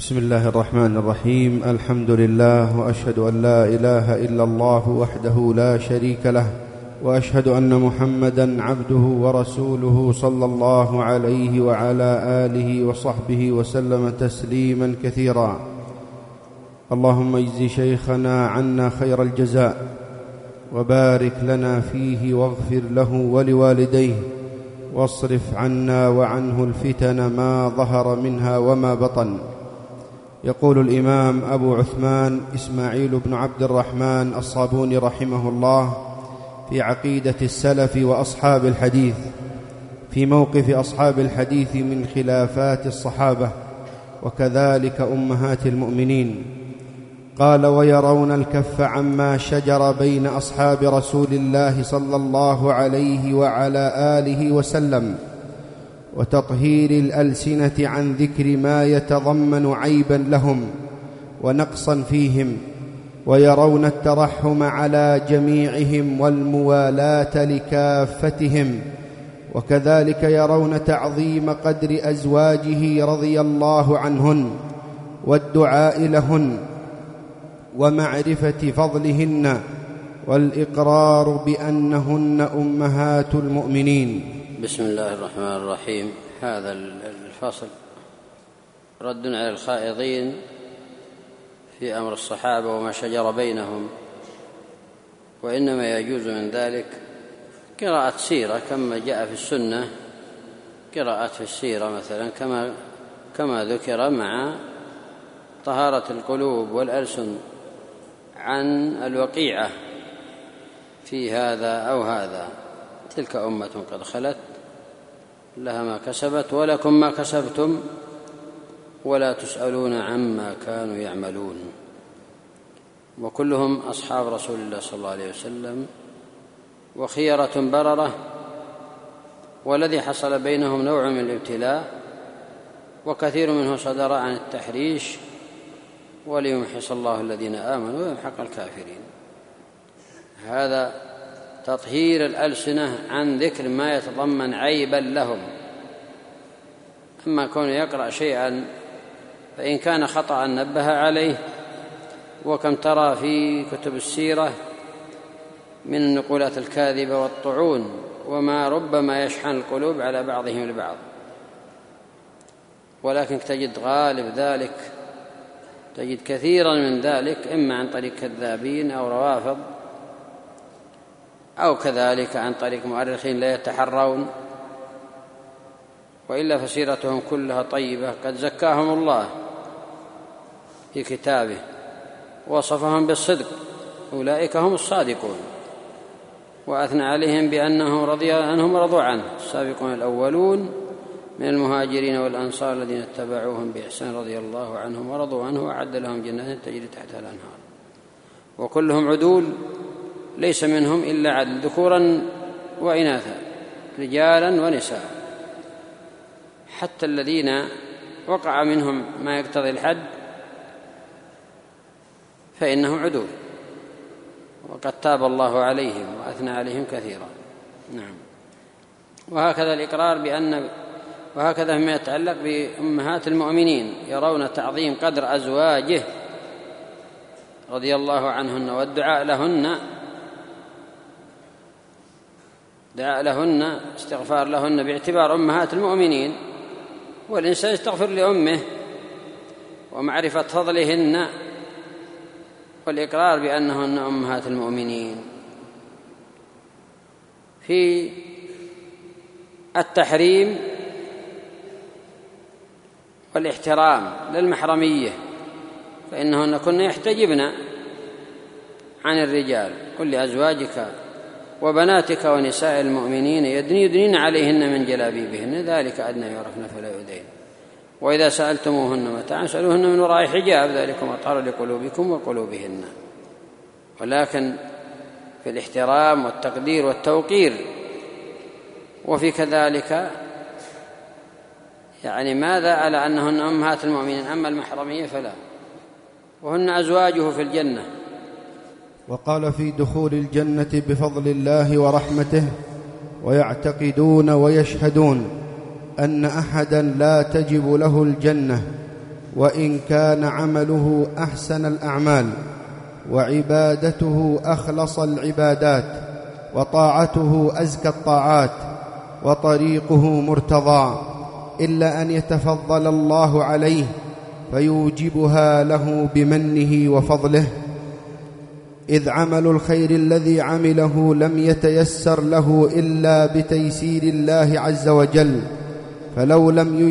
بسم الله الرحمن الرحيم. الحمد لله، وأشهد أن لا إله إلا الله وحده لا شريك له، وأشهد أن محمدًا عبده ورسوله صلى الله عليه وعلى آله وصحبه وسلم تسليمًا كثيرا. اللهم اجز شيخنا عنا خير الجزاء، وبارك لنا فيه، واغفر له ولوالديه، واصرف عنا وعنه الفتن ما ظهر منها وما بطن. يقول الإمام أبو عثمان إسماعيل بن عبد الرحمن الصابوني رحمه الله في عقيدة السلف وأصحاب الحديث في موقف أصحاب الحديث من خلافات الصحابة وكذلك أمهات المؤمنين، قال: ويرون الكف عما شجر بين أصحاب رسول الله صلى الله عليه وعلى آله وسلم، وتطهير الألسنة عن ذكر ما يتضمن عيبا لهم ونقصا فيهم، ويرون الترحم على جميعهم والموالاة لكافتهم، وكذلك يرون تعظيم قدر أزواجه رضي الله عنهن والدعاء لهن ومعرفة فضلهن والإقرار بأنهن أمهات المؤمنين. بسم الله الرحمن الرحيم. هذا الفصل رد على الخائضين في أمر الصحابة وما شجر بينهم، وإنما يجوز من ذلك قراءة سيرة كما جاء في السنة، قراءة في السيرة مثلا كما ذكر، مع طهارة القلوب والألسن عن الوقيعة في هذا أو هذا. تلك أمة قد خلت، لها ما كسبت ولكم ما كسبتم ولا تسألون عما كانوا يعملون. وكلهم أصحاب رسول الله صلى الله عليه وسلم، وخيرة بررة، والذي حصل بينهم نوع من الابتلاء، وكثير منه صدر عن التحريش، وليمحص الله الذين آمنوا ويمحق الكافرين. هذا تطهير الألسنة عن ذكر ما يتضمن عيبا لهم. أما كونه يقرأ شيئا فإن كان خطأ نبه عليه، وكم ترى في كتب السيرة من النقولات الكاذبة والطعون، وما ربما يشحن القلوب على بعضهم البعض. ولكن تجد غالب ذلك، تجد كثيرا من ذلك إما عن طريق كذابين أو روافض، أو كذلك عن طريق مؤرخين لا يتحرون، وإلا فسيرتهم كلها طيبة. قد زكاهم الله في كتابه، وصفهم بالصدق، أولئك هم الصادقون، وأثنى عليهم بأنه رضي عنهم ورضوا عنه، السابقون الأولون من المهاجرين والأنصار الذين اتبعوهم بإحسان رضي الله عنهم ورضوا عنه، وأعد لهم جنات تجري تحتها الأنهار. وكلهم عدول، ليس منهم إلا عدل، ذكورا وإناثا، رجالا ونساء. حتى الذين وقع منهم ما يقتضي الحد فإنهم عدول، وقد تاب الله عليهم وأثنى عليهم كثيرا. نعم. وهكذا الإقرار وهكذا ما يتعلق بأمهات المؤمنين، يرون تعظيم قدر أزواجه رضي الله عنهن والدعاء لهن، دعاء لهن، استغفار لهن باعتبار أمهات المؤمنين، والإنسان يستغفر لأمه، ومعرفة فضلهن، والإقرار بأنهن أمهات المؤمنين. في التحريم والاحترام للمحرمية، فإنهن كن يحتجبن عن الرجال. قل لأزواجك وبناتك ونساء المؤمنين يدنين عليهن من جلابيبهن، ذلك أدنى يعرفن فلا يؤذين. وإذا سألتموهن متاعا سألوهن من وراء حجاب، ذلكم أطهر لقلوبكم وقلوبهن. ولكن في الاحترام والتقدير والتوقير، وفي كذلك ماذا على أنهن أمهات المؤمنين. أما المحرمية فلا، وهن أزواجه في الجنة. وقال في دخول الجنة بفضل الله ورحمته: ويعتقدون ويشهدون أن أحدا لا تجب له الجنة وإن كان عمله أحسن الأعمال وعبادته أخلص العبادات وطاعته أزكى الطاعات وطريقه مرتضى، إلا أن يتفضل الله عليه فيوجبها له بمنه وفضله، إذ عمل الخير الذي عمله لم يتيسر له إلا بتيسير الله عز وجل، فلو لم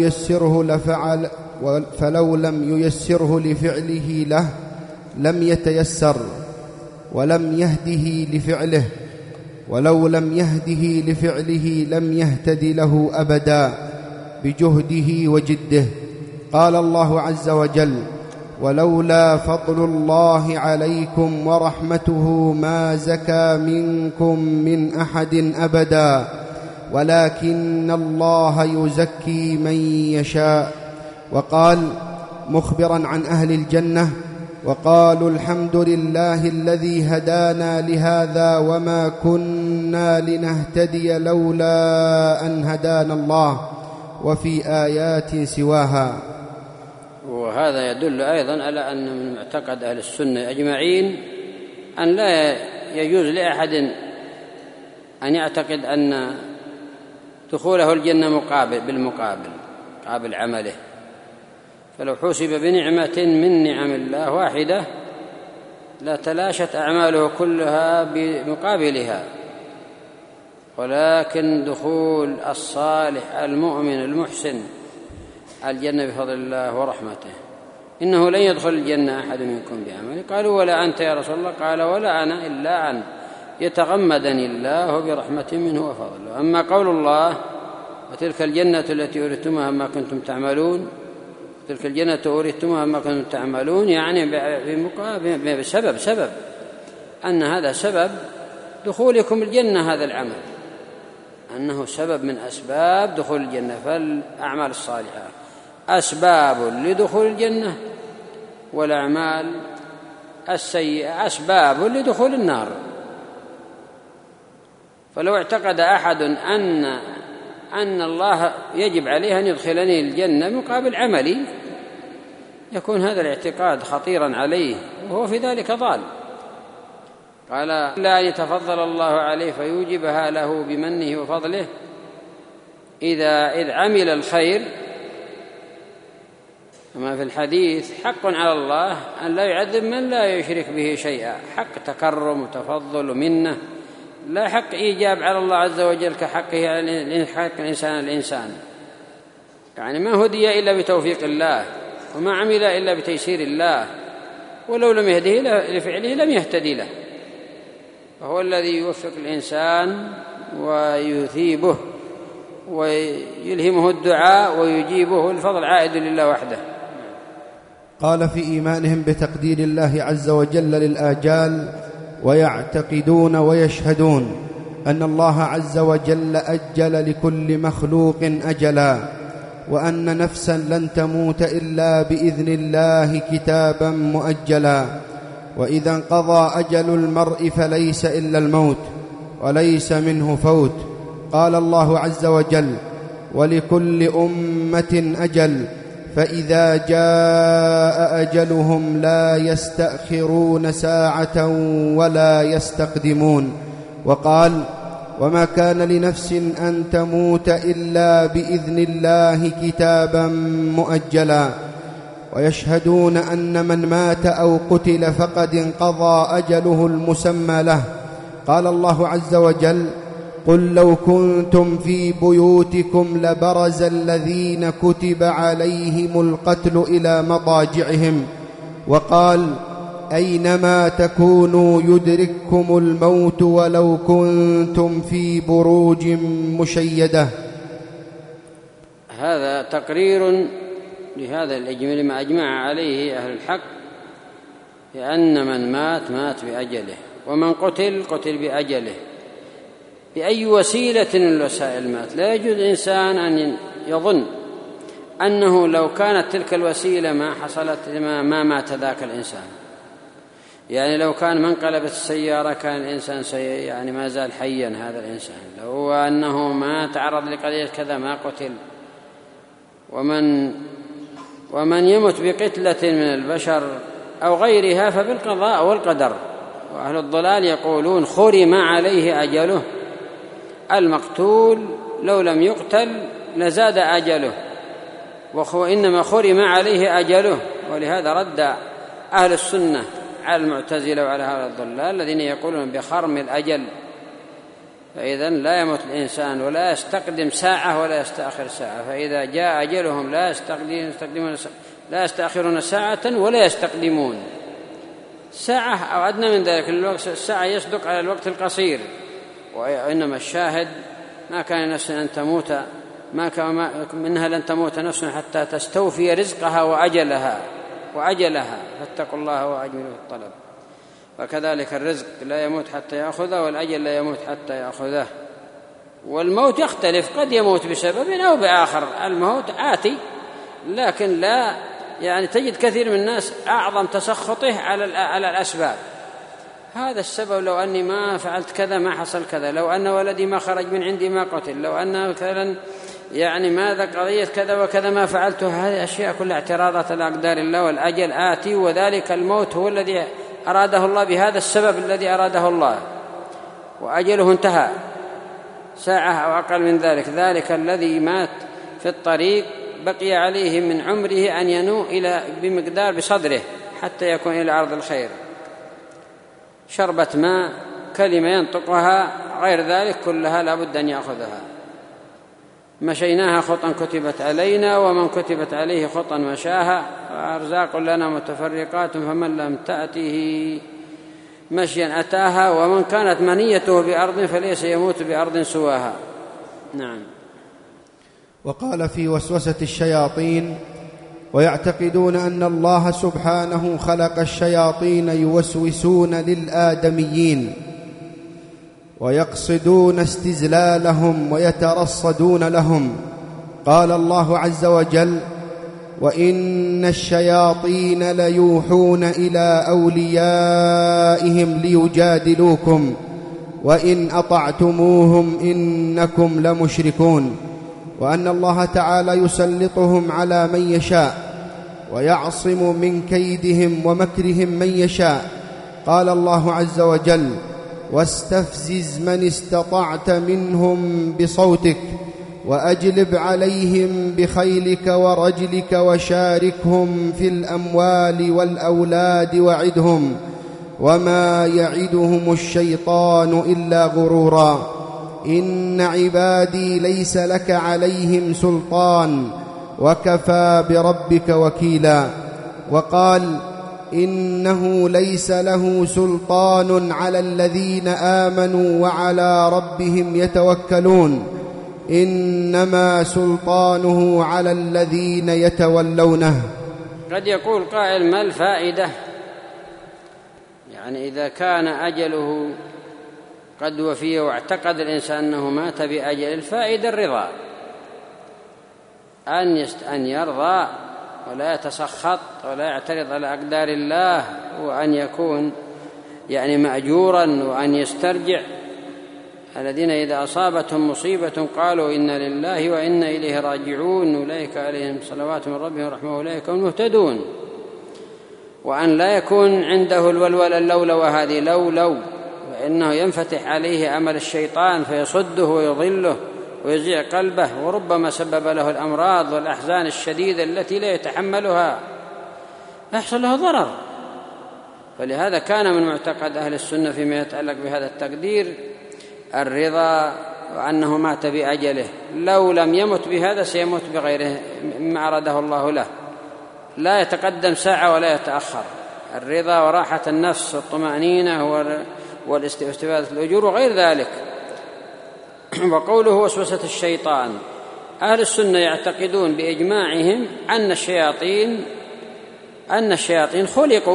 ييسره لفعله له لم يتيسر، ولم يهده لفعله، ولو لم يهده لفعله لم يهتد له أبدا بجهده وجده. قال الله عز وجل: ولولا فضل الله عليكم ورحمته ما زكى منكم من أحد أبدا ولكن الله يزكي من يشاء. وقال مخبرا عن أهل الجنة: وقالوا الحمد لله الذي هدانا لهذا وما كنا لنهتدي لولا أن هدانا الله وفي آيات سواها. وهذا يدل أيضا على أن من معتقد أهل السنة أجمعين أن لا يجوز لأحد أن يعتقد أن دخوله الجنة قابل عمله، فلو حسب بنعمة من نعم الله واحدة لتلاشت أعماله كلها بمقابلها، ولكن دخول الصالح المؤمن المحسن الجنة بفضل الله ورحمته. إنه لن يدخل الجنة أحد منكم بعمله. قالوا: ولا أنت يا رسول الله؟ قال: ولا أنا إلا أن يتغمدني الله برحمة منه وفضله. أما قول الله: وتلك الجنة التي أورثتموها ما كنتم تعملون، تلك الجنة أورثتموها ما كنتم تعملون، يعني بسبب أن هذا سبب دخولكم الجنة، هذا العمل أنه سبب من أسباب دخول الجنة. فالأعمال الصالحة أسباب لدخول الجنة، والأعمال السيئة أسباب لدخول النار. فلو اعتقد أحد أن الله يجب عليه أن يدخلني الجنة مقابل عملي، يكون هذا الاعتقاد خطيرا عليه، وهو في ذلك ضال. قال: إلا أن يتفضل الله عليه فيوجبها له بمنه وفضله، إذ عمل الخير. كما في الحديث: حق على الله أن لا يعذب من لا يشرك به شيئا، حق تكرم وتفضل ومنه، لا حق إيجاب على الله عز وجل كحقه على حق الإنسان. يعني ما هدي إلا بتوفيق الله، وما عمل إلا بتيسير الله، ولو لم يهده لفعله لم يهتدي له. فهو الذي يوفق الإنسان ويثيبه ويلهمه الدعاء ويجيبه، الفضل عائد لله وحده. قال: في إيمانهم بتقدير الله عز وجل للآجال، ويعتقدون ويشهدون أن الله عز وجل أجل لكل مخلوق أجلا، وأن نفسا لن تموت إلا بإذن الله كتابا مؤجلا، وإذا انقضى أجل المرء فليس إلا الموت وليس منه فوت. قال الله عز وجل: ولكل أمة أجل فإذا جاء أجلهم لا يستأخرون ساعة ولا يستقدمون. وقال: وما كان لنفس أن تموت إلا بإذن الله كتابا مؤجلا. ويشهدون أن من مات أو قتل فقد انقضى أجله المسمى له. قال الله عز وجل: قل لو كنتم في بيوتكم لبرز الذين كتب عليهم القتل إلى مضاجعهم. وقال: أينما تكونوا يدرككم الموت ولو كنتم في بروج مشيدة. هذا تقرير لهذا الإجمال ما أجمع عليه أهل الحق، لأن من مات بأجله، ومن قتل بأجله، بأي وسيلة من الوسائل مات. لا يجوز الإنسان أن يظن أنه لو كانت تلك الوسيلة ما حصلت ما مات ذاك الإنسان. يعني لو كان من انقلبت السيارة كان الإنسان يعني ما زال حيا هذا الإنسان، لو أنه ما تعرض لقضية كذا ما قتل. ومن يمت بقتلة من البشر أو غيرها فبالقضاء والقدر. وأهل الضلال يقولون خرم عليه أجله، المقتول لو لم يقتل لزاد أجله، وإنما خرم عليه أجله. ولهذا رد أهل السنة على المعتزلة وعلى هؤلاء الضلال الذين يقولون بخرم الأجل، فإذا لا يموت الإنسان ولا يستقدم ساعة ولا يستأخر ساعة، فإذا جاء أجلهم لا يستأخرون ساعة ولا يستقدمون ساعة أو أدنى من ذلك. الساعة يصدق على الوقت القصير، وإنما الشاهد ما كان نفس أن تموت منها لن تموت نفس حتى تستوفي رزقها وأجلها فاتقوا الله وأجملوا الطلب. وكذلك الرزق لا يموت حتى يأخذه، والأجل لا يموت حتى يأخذه. والموت يختلف، قد يموت بسبب أو بآخر، الموت آتي، لكن لا تجد كثير من الناس أعظم تسخطه على الأسباب. هذا السبب، لو أني ما فعلت كذا ما حصل كذا، لو أن ولدي ما خرج من عندي ما قتل، لو أن مثلا ماذا قضية كذا وكذا ما فعلته. هذه أشياء كلها اعتراضات على أقدار الله، والأجل آتي، وذلك الموت هو الذي أراده الله بهذا السبب الذي أراده الله، وأجله انتهى ساعة أو أقل من ذلك. ذلك الذي مات في الطريق بقي عليه من عمره أن ينوء إلى بمقدار بصدره حتى يكون إلى أرض الخير، شربة ماء، كلمة ينطقها، غير ذلك كلها لابد أن يأخذها. مشيناها خطا كتبت علينا، ومن كتبت عليه خطا مشاها، وأرزاق لنا متفرقات، فمن لم تأته مشيا أتاها، ومن كانت منيته بأرض فليس يموت بأرض سواها. نعم. وقال في وسوسة الشياطين: ويعتقدون أن الله سبحانه خلق الشياطين يوسوسون للآدميين ويقصدون استزلالهم ويترصدون لهم. قال الله عز وجل: وإن الشياطين ليوحون إلى أوليائهم ليجادلوكم وإن أطعتموهم إنكم لمشركون. وأن الله تعالى يسلطهم على من يشاء ويعصم من كيدهم ومكرهم من يشاء. قال الله عز وجل: واستفزز من استطعت منهم بصوتك وأجلب عليهم بخيلك ورجلك وشاركهم في الأموال والأولاد وعدهم وما يعدهم الشيطان إلا غرورا. إن عبادي ليس لك عليهم سلطان وكفى بربك وكيلا. وقال: إنه ليس له سلطان على الذين آمنوا وعلى ربهم يتوكلون إنما سلطانه على الذين يتولونه. قد يقول قائل: ما الفائدة؟ إذا كان أجله قد وفي واعتقد الإنسان أنه مات بأجل، الفائدة الرضا، أن يرضى ولا يتسخط ولا يعترض على أقدار الله، وأن يكون مأجورا، وأن يسترجع. الذين إذا أصابتهم مصيبة قالوا إنا لله وإنا إليه راجعون أولئك عليهم صلوات من ربهم ورحمة أولئك هم المهتدون. وأن لا يكون عنده الولولة اللولوة هذه لو فإنه ينفتح عليه أمل الشيطان فيصده ويضله ويزيع قلبه، وربما سبب له الأمراض والأحزان الشديدة التي لا يتحملها، يحصل له ضرر. فلهذا كان من معتقد أهل السنة فيما يتعلق بهذا التقدير الرضا، وأنه مات بأجله، لو لم يمت بهذا سيموت بغيره مما أراده الله له، لا يتقدم ساعة ولا يتأخر. الرضا وراحة النفس والطمأنينة والاستفادة الأجور وغير ذلك. وقوله وسوسة الشيطان، أهل السنة يعتقدون بإجماعهم أن الشياطين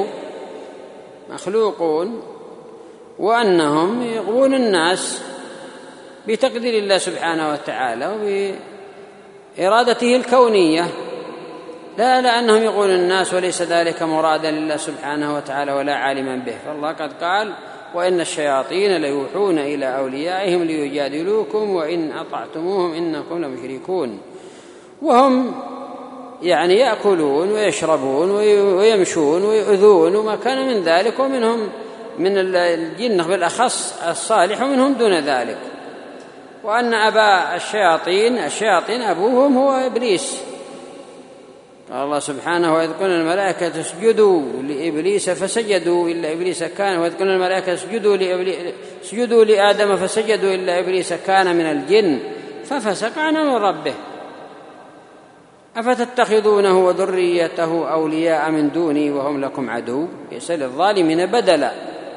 مخلوقون، وأنهم يغوون الناس بتقدير الله سبحانه وتعالى وبإرادته الكونية، لا لأنهم يغوون الناس وليس ذلك مرادا لله سبحانه وتعالى ولا عالما به. فالله قد قال: وإن الشياطين ليوحون إلى أوليائهم ليجادلوكم وإن أطعتموهم إنكم لمشركون. وهم يعني يأكلون ويشربون ويمشون ويؤذون وما كان من ذلك، ومنهم من الجن بالأخص الصالح ومنهم دون ذلك. وأن أبا الشياطين أبوهم هو إبليس. قال الله سبحانه: وإذ قلنا الملائكة اسجدوا لإبليس فسجدوا إلا إبليس كان، وإذ قلنا الملائكة اسجدوا لآدم فسجدوا إلا إبليس كان من الجن ففسق عن أمر ربه أفتتخذونه وذريته أولياء من دوني وهم لكم عدو بئس للظالمين بدلا.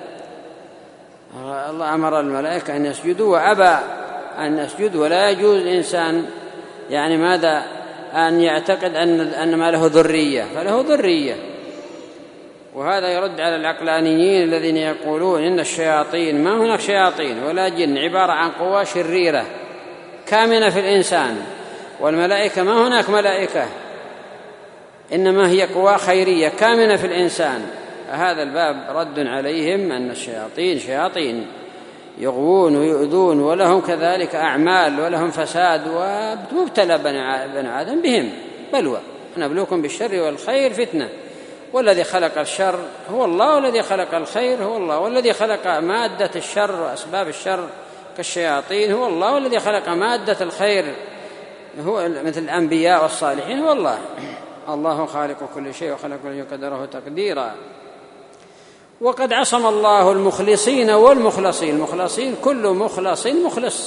الله أمر الملائكة أن يسجدوا وأبى أن يسجد، ولا يجوز الإنسان يعني ماذا أن يعتقد أن ما له ذرية، فله ذرية. وهذا يرد على العقلانيين الذين يقولون إن الشياطين، ما هناك شياطين ولا جن، عبارة عن قوى شريرة كامنة في الإنسان، والملائكة ما هناك ملائكة، إنما هي قوى خيرية كامنة في الإنسان. هذا الباب رد عليهم أن الشياطين شياطين يغوون ويؤذون، ولهم كذلك أعمال ولهم فساد، ومبتلى بني آدم بهم بلوى. نبلوكم بالشر والخير فتنة، والذي خلق الشر هو الله، والذي خلق الخير هو الله، والذي خلق مادة الشر وأسباب الشر كالشياطين هو الله، والذي خلق مادة الخير هو مثل الأنبياء والصالحين هو الله. الله خالق كل شيء وخلق كل شيء قدره تقديرا. وقد عصم الله المخلصين والمخلصين. المخلصين كل مخلص مخلص،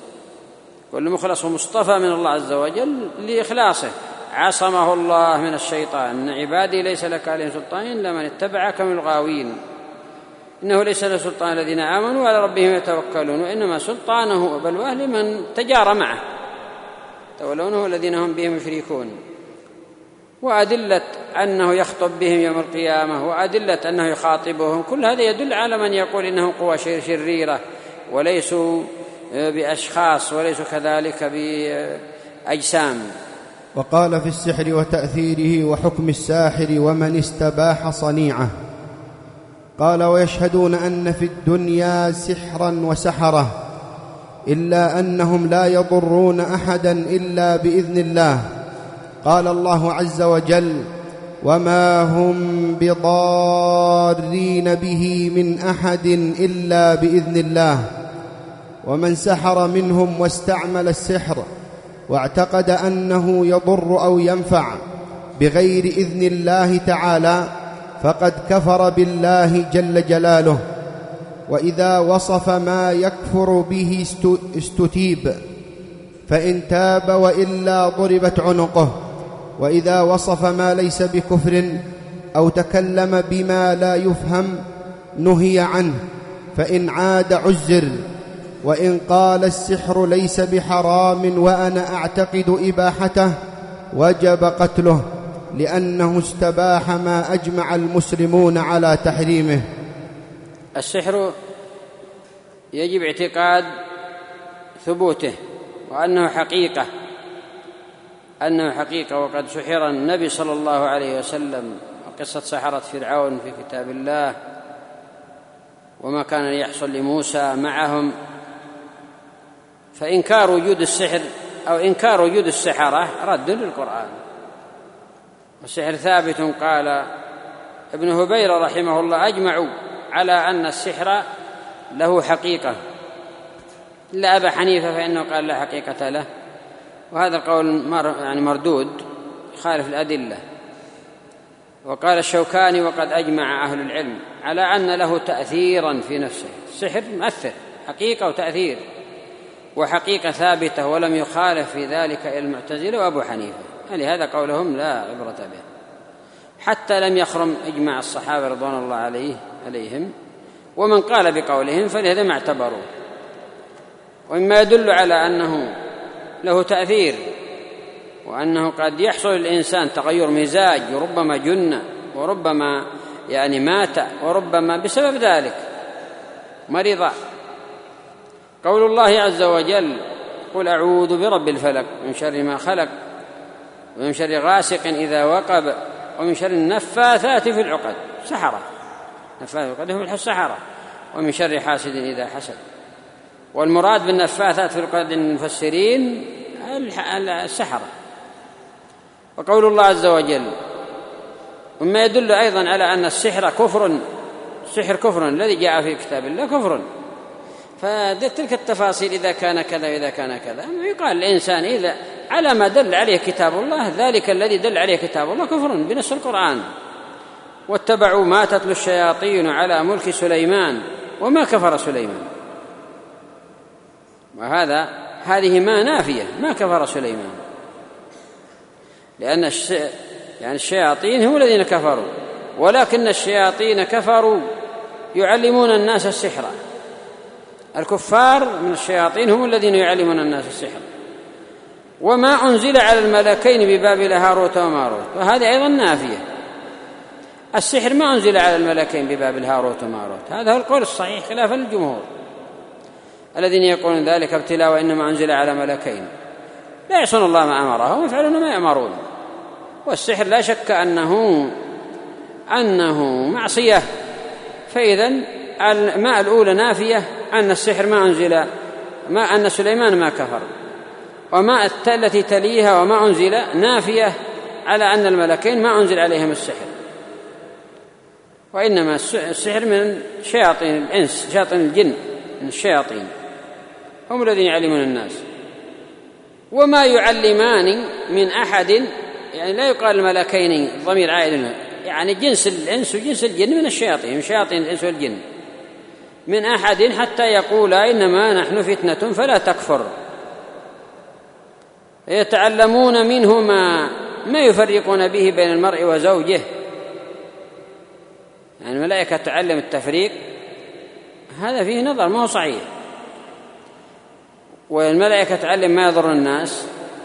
كل مخلص مصطفى من الله عز وجل لإخلاصه. عصمه الله من الشيطان: عبادي ليس لك عليهم سلطان إلا من اتبعك من الغاوين، إنه ليس له سلطان الذين آمنوا وعلى ربهم يتوكلون، وإنما سلطانه وبلواه لمن تجار معه تولونه الذين هم به مشركون. وأدلة أنه يخطب بهم يوم القيامة، وأدلة أنه يخاطبهم، كل هذا يدل على من يقول إنهم قوى شريرة وليسوا بأشخاص وليسوا كذلك بأجسام. وقال في السحر وتأثيره وحكم الساحر ومن استباح صنيعه، قال: ويشهدون أن في الدنيا سحرا وسحرة، إلا أنهم لا يضرون أحدا إلا بإذن الله. قال الله عز وجل: وما هم بضارين به من أحد إلا بإذن الله. ومن سحر منهم واستعمل السحر واعتقد أنه يضر أو ينفع بغير إذن الله تعالى فقد كفر بالله جل جلاله. وإذا وصف ما يكفر به استتيب، فإن تاب وإلا ضربت عنقه. وإذا وصف ما ليس بكفر أو تكلم بما لا يفهم نهي عنه، فإن عاد عزر. وإن قال السحر ليس بحرام وأنا أعتقد إباحته وجب قتله، لأنه استباح ما أجمع المسلمون على تحريمه. السحر يجب اعتقاد ثبوته وأنه حقيقة، وقد سحر النبي صلى الله عليه وسلم، وقصة سحرة فرعون في كتاب الله، وما كان يحصل لموسى معهم. فإنكار وجود السحر أو إنكار وجود السحرة رد للقرآن. والسحر ثابت. قال ابن هبيرة رحمه الله: أجمعوا على أن السحر له حقيقة، إلا أبا حنيفة فإنه قال لا حقيقة له، وهذا القول يعني مردود خالف الأدلة. وقال الشوكاني: وقد أجمع أهل العلم على أن له تأثيرا في نفسه. السحر مؤثر حقيقة وتأثير، وحقيقة ثابتة، ولم يخالف في ذلك المعتزلة وأبو حنيفة، لهذا قولهم لا عبرة به، حتى لم يخرم إجماع الصحابة رضوان الله عليهم. ومن قال بقولهم فلهذا ما اعتبروه. ومما يدل على أنه له تأثير، وأنه قد يحصل للإنسان تغير مزاج، وربما جن، وربما يعني مات، وربما بسبب ذلك مرض. قول الله عز وجل: قل أعوذ برب الفلق من شر ما خلق ومن شر غاسق إذا وقب ومن شر النفاثات في العقد. سحرة، نفاثات في العقد هم السحرة. ومن شر حاسد إذا حسد. والمراد بالنفاثات في العقد المفسرين السحرة. وقول الله عز وجل. وما يدل أيضا على أن السحر كفر الذي جاء في كتاب الله كفر. فتلك التفاصيل إذا كان كذا وإذا كان كذا يقال الإنسان إذا على ما دل عليه كتاب الله ذلك الذي دل عليه كتاب الله كفر بنص القرآن. واتبعوا ما تتلو الشياطين على ملك سليمان وما كفر سليمان. هذه ما نافية، ما كفر سليمان، لأن الشياطين هم الذين كفروا، ولكن الشياطين كفروا يعلمون الناس السحر. الكفار من الشياطين هم الذين يعلمون الناس السحر. وما أنزل على الملكين ببابل هاروت وماروت، وهذه أيضا نافية. السحر ما أنزل على الملكين ببابل هاروت وماروت، هذا هو القول الصحيح خلافا للجمهور الذين يقولون ذلك ابتلاء وإنما أنزل على ملكين. لا يعصون الله ما أمرهم ويفعلون ما يأمرون. والسحر لا شك أنه معصية. فإذا الأولى نافية أن السحر ما أنزل، أن سليمان ما كفر. وما التي تليها وما أنزل نافية على أن الملكين ما أنزل عليهم السحر، وإنما السحر من شياطين الإنس، شياطين الجن، من الشياطين هم الذين يعلمون الناس. وما يعلمان من أحد، يعني لا يقال الملكين ضمير عائد، يعني جنس الإنس وجنس الجن من الشياطين، من شياطين الإنس والجن، من أحد حتى يقولا إنما نحن فتنة فلا تكفر. يتعلمون منهما ما يفرقون به بين المرء وزوجه. يعني الملائكة تعلم التفريق، هذا فيه نظر ما هو صحيح. والملائكة تعلم ما يضر الناس،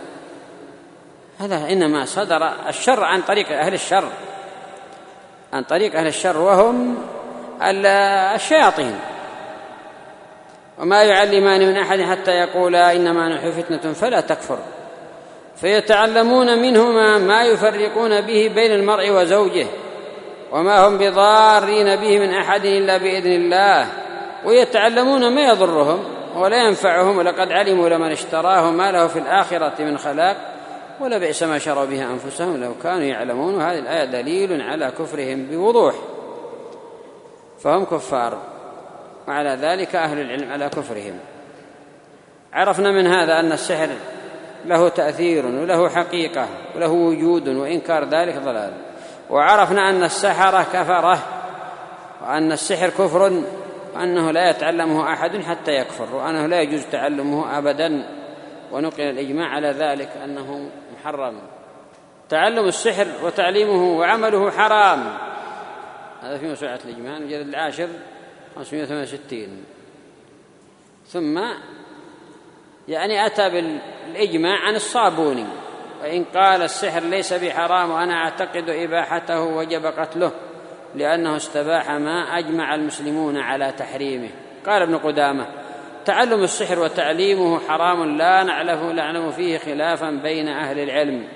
هذا إنما صدر الشر عن طريق أهل الشر، عن طريق أهل الشر وهم الشياطين. وما يعلمان من أحد حتى يقولا إنما نحن فتنة فلا تكفر. فيتعلمون منهما ما يفرقون به بين المرء وزوجه، وما هم بضارين به من أحد إلا بإذن الله. ويتعلمون ما يضرهم ولا ينفعهم، ولقد علموا لمن اشتراه ما له في الآخرة من خلاق ولبئس ما شروا به أنفسهم لو كانوا يعلمون. وهذه الآية دليل على كفرهم بوضوح، فهم كفار، وعلى ذلك أهل العلم على كفرهم. عرفنا من هذا أن السحر له تأثير وله حقيقة وله وجود، وإنكار ذلك ضلال. وعرفنا أن السحرة كفرة، وأن السحر كفر، وأنه لا يتعلمه أحد حتى يكفر، وأنه لا يجوز تعلمه أبدا. ونقل الإجماع على ذلك أنه محرم. تعلم السحر وتعليمه وعمله حرام. هذا في موسوعة الإجماع الجلد العاشر 568. ثم يعني أتى بالإجماع عن الصابوني، وإن قال السحر ليس بحرام وأنا أعتقد إباحته وجب قتله لأنه استباح ما أجمع المسلمون على تحريمه. قال ابن قدامة: تعلم السحر وتعليمه حرام لا نعلم فيه خلافا بين أهل العلم.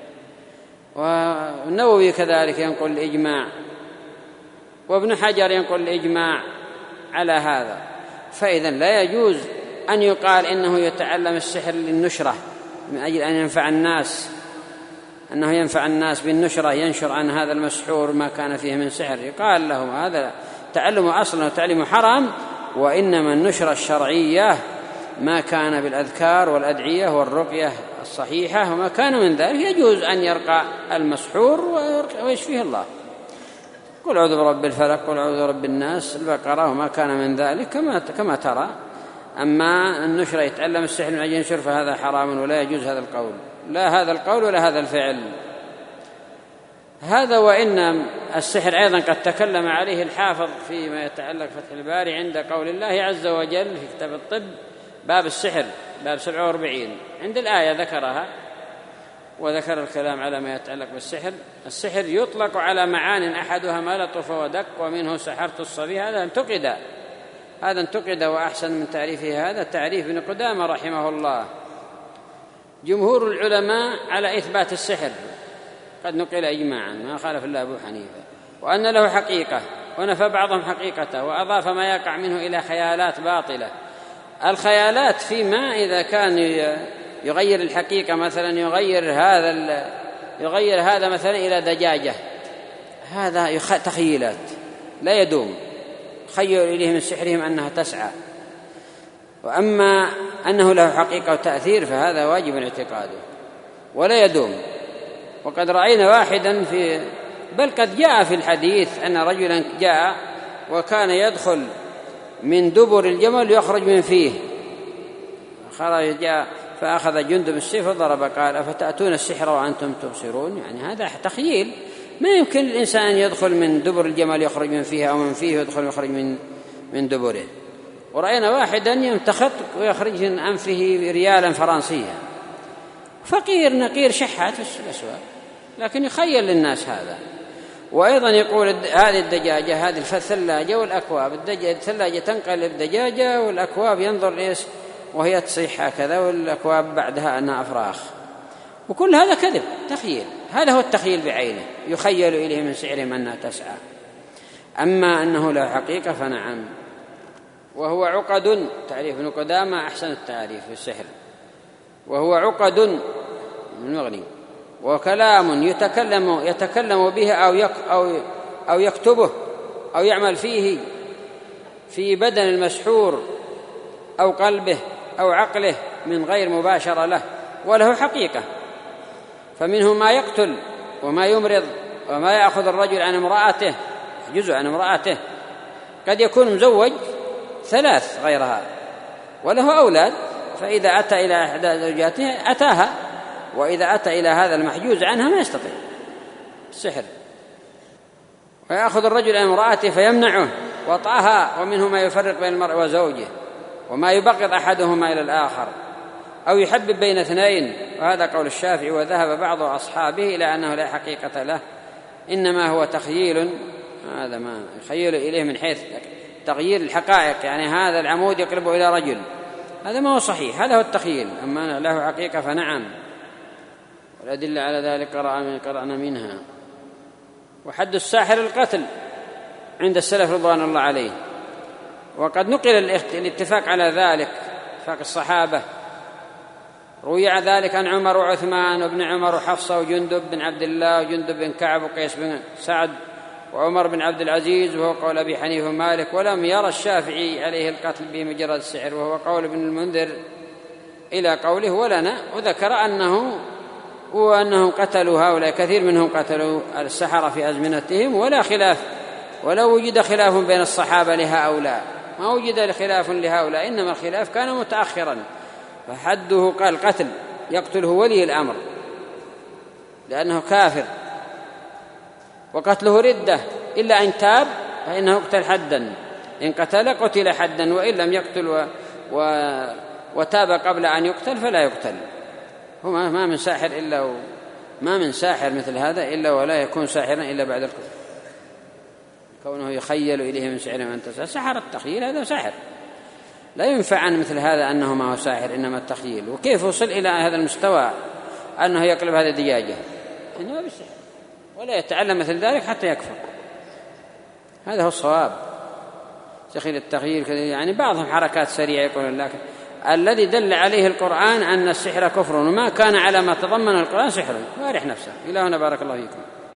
والنووي كذلك ينقل الإجماع، وابن حجر ينقل الإجماع على هذا. فإذا لا يجوز أن يقال إنه يتعلم السحر للنشرة من أجل أن ينفع الناس، أنه ينفع الناس بالنشرة، ينشر عن هذا المسحور ما كان فيه من سحر. يقال له هذا تعلمه أصلا وتعليمه حرام، وإنما النشرة الشرعية ما كان بالأذكار والأدعية والرقية الصحيحة، وما كان من ذلك يجوز أن يرقى المسحور ويشفيه الله. قل أعوذ برب الفلق، قل أعوذ برب الناس، البقرة، وما كان من ذلك كما ترى. أما النشرة يتعلم السحر من أجل ينشر فهذا حرام، ولا يجوز هذا القول، لا هذا القول ولا هذا الفعل. هذا وإن السحر أيضا قد تكلم عليه الحافظ فيما يتعلق فتح الباري عند قول الله عز وجل في كتاب الطب باب السحر باب 47 عند الآية ذكرها، وذكر الكلام على ما يتعلق بالسحر. السحر يطلق على معان أحدها ما لطف ودق، ومنه سحرت الصبي. هذا انتقد وأحسن من تعريفه هذا تعريف ابن قدامة رحمه الله. جمهور العلماء على إثبات السحر، قد نقل إجماعا ما خالف الله أبو حنيفة، وأن له حقيقة، ونفى بعضهم حقيقته، وأضاف ما يقع منه إلى خيالات باطلة. الخيالات فيما إذا كان يغير الحقيقة، مثلا يغير هذا يغير هذا مثلا إلى دجاجة، هذا تخيلات لا يدوم، خيل إليه من سحرهم أنها تسعى. وأما أنه له حقيقة وتأثير فهذا واجب اعتقاده ولا يدوم. وقد رأينا واحدا بل قد جاء في الحديث أن رجلا جاء وكان يدخل من دبر الجمل يخرج من فيه، خرج جاء فأخذ جندب السيف وضرب، قال أفتأتون السحر وأنتم تبصرون؟ يعني هذا تخيل، ما يمكن الإنسان يدخل من دبر الجمل يخرج من فيه، أو من فيه يدخل ويخرج من دبره. ورأينا واحدا يمتخط ويخرج من أنفه ريالا فرنسيا، فقير نقير شحات في الأسواق، لكن يخيل للناس هذا. وأيضا يقول هذه الدجاجة، هذه الثلاجة والأكواب، الثلاجة تنقلب دجاجة والأكواب ينظر إيش وهي تصيح هكذا، والأكواب بعدها أنها أفراخ، وكل هذا كذب تخيل. هذا هو التخيل بعينه، يخيل إليه من سحرهم أنها تسعى. أما أنه له حقيقة فنعم. وهو عقد، تعريف ابن قدامة أحسن التعريف في السحر، وهو عقد من المغني، وكلام يتكلم به أو يكتبه أو يعمل فيه في بدن المسحور أو قلبه أو عقله من غير مباشرة له، وله حقيقة. فمنه ما يقتل وما يمرض وما يأخذ الرجل عن امرأته، جزء عن امرأته، قد يكون مزوج 3 غيرها وله أولاد، فإذا أتى إلى إحدى زوجاته أتاها، وإذا أتى إلى هذا المحجوز عنها ما يستطيع السحر. ويأخذ الرجل عن امرأته فيمنعه وطأها، ومنه ما يفرق بين المرء وزوجه، وما يبغض أحدهما إلى الآخر، أو يحبب بين 2، وهذا قول الشافعي. وذهب بعض أصحابه إلى أنه لا حقيقة له، إنما هو تخييل، هذا ما يخيل إليه من حيث تغيير الحقائق، يعني هذا العمود يقلبه إلى رجل، هذا ما هو صحيح، هذا هو التخييل. أما له حقيقة فنعم، والأدلة على ذلك قرأنا منها. وحد الساحر القتل عند السلف رضوان الله عليه، وقد نقل الاتفاق على ذلك، اتفاق الصحابة. روي ذلك عن عمر وعثمان وابن عمر وحفصة وجندب بن عبد الله وجندب بن كعب وقيس بن سعد وعمر بن عبد العزيز، وهو قول أبي حنيفة ومالك. ولم يرى الشافعي عليه القتل بمجرد السحر، وهو قول ابن المنذر إلى قوله ولنا. وذكر أنهم قتلوا هؤلاء، كثير منهم قتلوا السحرة في أزمنتهم، ولا خلاف، ولو وجد خلاف بين الصحابة لهؤلاء، ما وجد خلاف لهؤلاء، إنما الخلاف كان متأخرا. فحده قال قتل، يقتله ولي الأمر لأنه كافر، وقتله ردة، إلا إن تاب فإنه يقتل حدا، إن قتل قتل حدا، وإن لم يقتل وتاب قبل أن يقتل فلا يقتل. هو ما من ساحر ما من ساحر مثل هذا إلا ولا يكون ساحرا إلا بعد الكفر، كونه يخيل إليه من سحر من تسعى. سحر التخيل هذا ساحر، لا ينفع عن مثل هذا أنه ما هو ساحر، إنما التخيل. وكيف وصل إلى هذا المستوى أنه يقلب هذه الدجاجة؟ إنما بالسحر، ولا يتعلم مثل ذلك حتى يكفر. هذا هو الصواب. تخيل التخيل يعني بعضهم حركات سريعة يقول لك الذي دل عليه القرآن أن السحر كفر، وما كان على ما تضمن القرآن سحر. وارح نفسه. إلى هنا بارك الله فيكم.